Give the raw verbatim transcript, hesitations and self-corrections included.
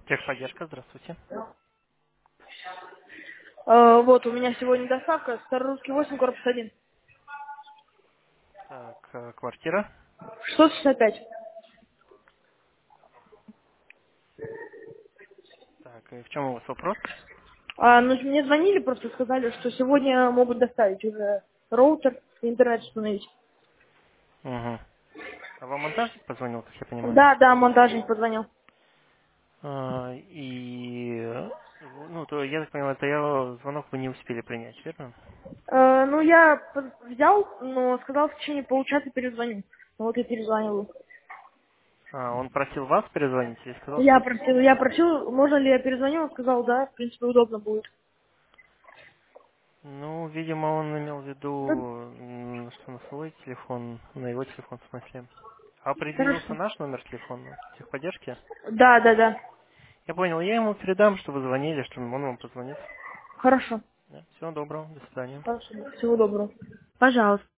Техподдержка, здравствуйте. Э, вот, у меня сегодня доставка, Старорусский восемь, корпус один. Так, э, квартира. шестьсот шестьдесят пять. Так, и в чем у вас вопрос? А, ну, мне звонили, просто сказали, что сегодня могут доставить уже роутер и интернет установить. Угу. А вам монтажник позвонил, как я понимаю? Да, да, монтажник позвонил. А, и, э, ну, то я так понимаю, это я звонок вы не успели принять, верно? Э, ну, я п- взял, но сказал, в течение получаса перезвоню. Ну, вот я перезвонил. А, он просил вас перезвонить или сказал, Я что... просил, я просил, можно ли я перезвоню, он сказал, да, в принципе, удобно будет. Ну, видимо, он имел в Ну, виду, м, что на свой телефон, на его телефон в смысле. А определился хорошо. наш номер телефона техподдержки? Да, да, да. Я понял, я ему передам, что вы звонили, что он вам позвонит. Хорошо. Всего доброго, до свидания. Хорошо. Всего доброго. Пожалуйста.